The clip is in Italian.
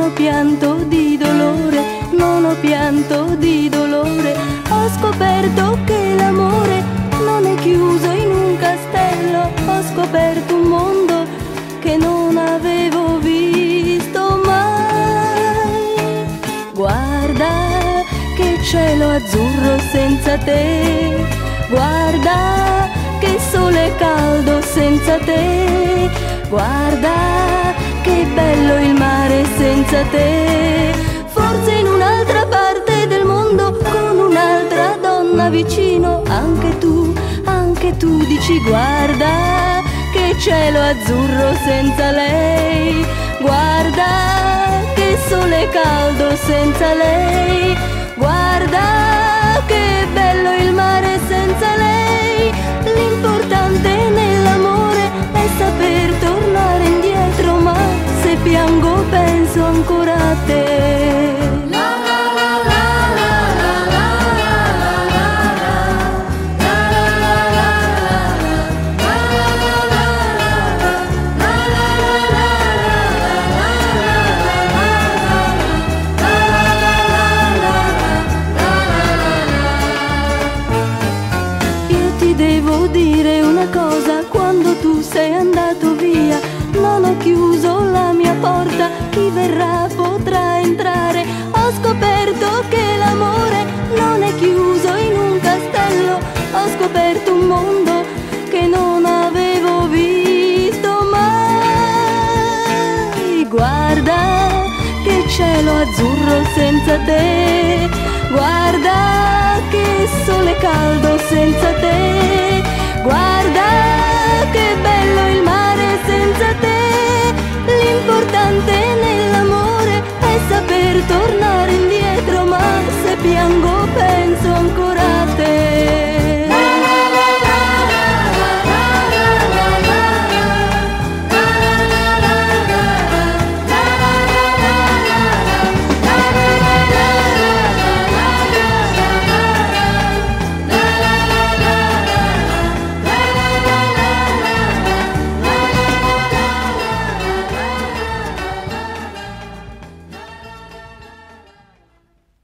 ho pianto di dolore, non ho pianto di dolore. Ho scoperto che l'amore non è chiuso in un castello. Ho scoperto un mondo che non avevo visto mai. Guarda che cielo azzurro senza te, guarda che sole caldo senza te, guarda che bello il mare senza te. Forse in un'altra parte del mondo, con un'altra donna vicino, anche tu dici guarda che cielo azzurro senza lei, guarda che sole caldo senza lei, guarda che bello il mare senza lei. L'importante nell'amore è saper tornare indietro, ma se piango penso ancora a te. Devo dire una cosa, quando tu sei andato via non ho chiuso la mia porta, chi verrà potrà entrare. Ho scoperto che l'amore non è chiuso in un castello, ho scoperto un mondo che non avevo visto mai. Guarda che cielo azzurro senza te, guarda che sole caldo senza te, guarda che bello il mare senza te. L'importante nell'amore è saper tornare indietro, ma se piango penso ancora